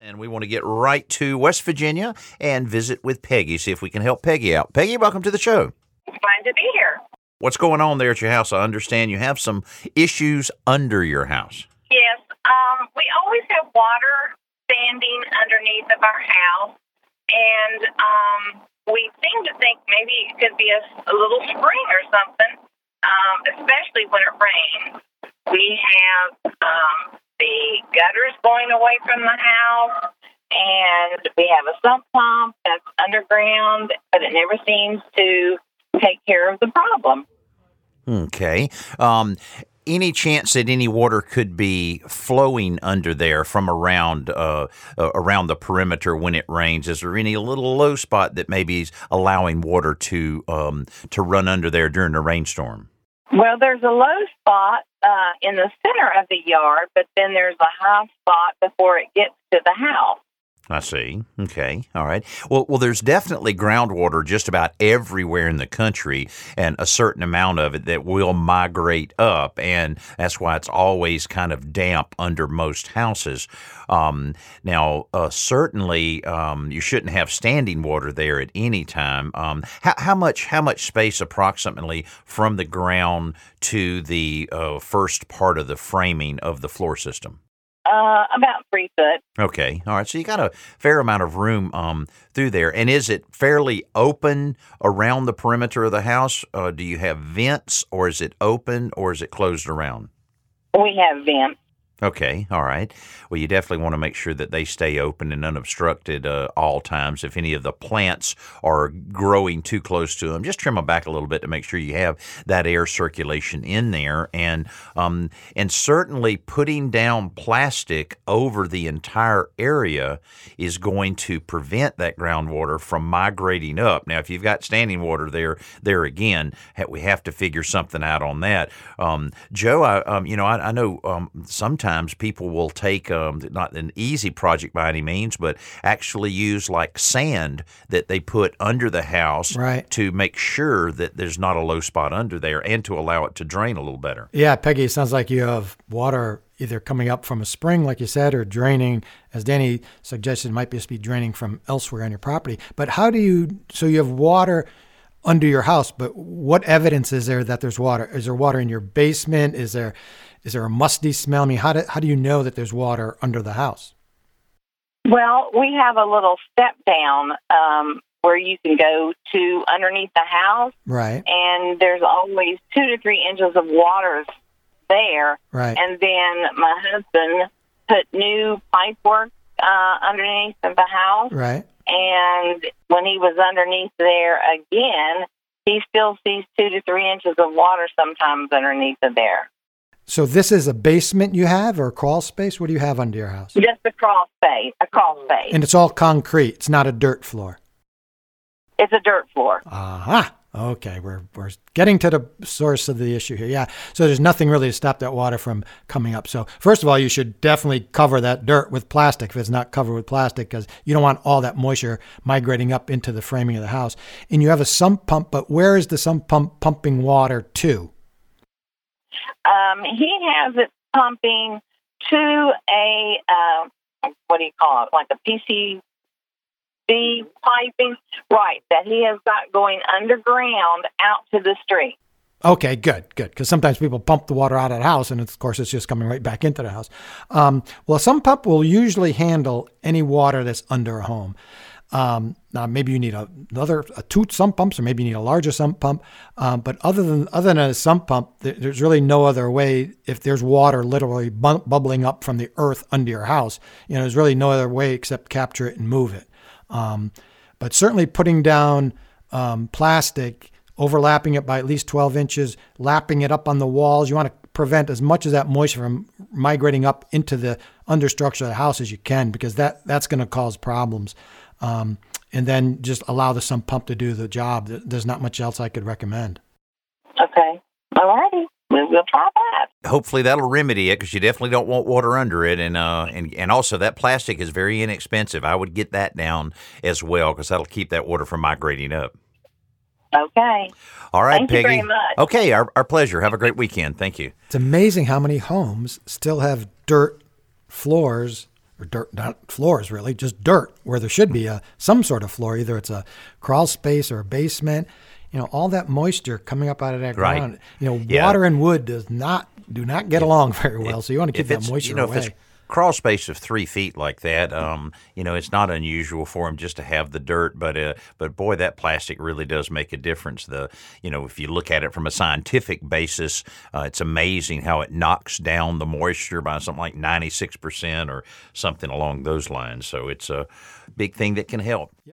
And we want to get right to West Virginia and visit with Peggy, see if we can help Peggy out. Peggy, welcome to the show. Fine to be here. What's going on there at your house? I understand you have some issues under your house. Yes, we always have water standing underneath of our house, and we seem to think maybe it could be a little spring or something, especially when it rains. We have the gutters going away from the house, and we have a sump pump that's underground, but it never seems to take care of the problem. Okay. Any chance that any water could be flowing under there from around the perimeter when it rains? Is there any little low spot that maybe is allowing water to run under there during a rainstorm? Well, there's a low spot in the center of the yard, but then there's a high spot before it gets to the house. I see. Okay. All right. Well, there's definitely groundwater just about everywhere in the country, and a certain amount of it that will migrate up, and that's why it's always kind of damp under most houses. Now, certainly, you shouldn't have standing water there at any time. How much space approximately from the ground to the first part of the framing of the floor system? About 3 foot. Okay. All right. So you got a fair amount of room through there. And is it fairly open around the perimeter of the house? Do you have vents, or is it open, or is it closed around? We have vents. Okay. All right. Well, you definitely want to make sure that they stay open and unobstructed all times. If any of the plants are growing too close to them, just trim them back a little bit to make sure you have that air circulation in there. And certainly putting down plastic over the entire area is going to prevent that groundwater from migrating up. Now, if you've got standing water there again, we have to figure something out on that. Joe, I know sometimes people will take, not an easy project by any means, but actually use like sand that they put under the house, right, to make sure that there's not a low spot under there and to allow it to drain a little better. Yeah, Peggy, it sounds like you have water either coming up from a spring, like you said, or draining, as Danny suggested, it might just be draining from elsewhere on your property. But so you have water under your house, but what evidence is there that there's water? Is there water in your basement? Is there a musty smell? I mean, how do you know that there's water under the house? Well, we have a little step down where you can go to underneath the house. Right. And there's always 2 to 3 inches of water there. Right. And then my husband put new pipe work underneath of the house. Right. And when he was underneath there again, he still sees 2 to 3 inches of water sometimes underneath of there. So this is a basement you have, or a crawl space? What do you have under your house? Just a crawl space. And it's all concrete. It's not a dirt floor. It's a dirt floor. Aha. Okay, we're getting to the source of the issue here. Yeah, so there's nothing really to stop that water from coming up. So first of all, you should definitely cover that dirt with plastic if it's not covered with plastic, because you don't want all that moisture migrating up into the framing of the house. And you have a sump pump, but where is the sump pump pumping water to? He has it pumping to a, what do you call it, like a PCB piping, right, that he has got going underground out to the street. Okay, good. Because sometimes people pump the water out of the house, and of course it's just coming right back into the house. Well, a sump pump will usually handle any water that's under a home. Now, maybe you need two sump pumps, or maybe you need a larger sump pump. But other than a sump pump, there's really no other way. If there's water literally bubbling up from the earth under your house, there's really no other way except capture it and move it. But certainly putting down plastic, overlapping it by at least 12 inches, lapping it up on the walls. You want to prevent as much of that moisture from migrating up into the understructure of the house as you can, because that's going to cause problems. And then just allow the sump pump to do the job. There's not much else I could recommend. Okay. All righty. We'll try that. Hopefully that'll remedy it, because you definitely don't want water under it. And also that plastic is very inexpensive. I would get that down as well, because that'll keep that water from migrating up. Okay. All right, Thank Peggy. you very much. Okay, our pleasure. Have a great weekend. Thank you. It's amazing how many homes still have dirt floors or dirt, not floors really, just dirt where there should be some sort of floor. Either it's a crawl space or a basement. All that moisture coming up out of that ground. Water and wood do not get along very well. So you want to keep that moisture away. If it's crawl space of 3 feet like that, it's not unusual for them just to have the dirt. But boy, that plastic really does make a difference. If you look at it from a scientific basis, it's amazing how it knocks down the moisture by something like 96% or something along those lines. So it's a big thing that can help.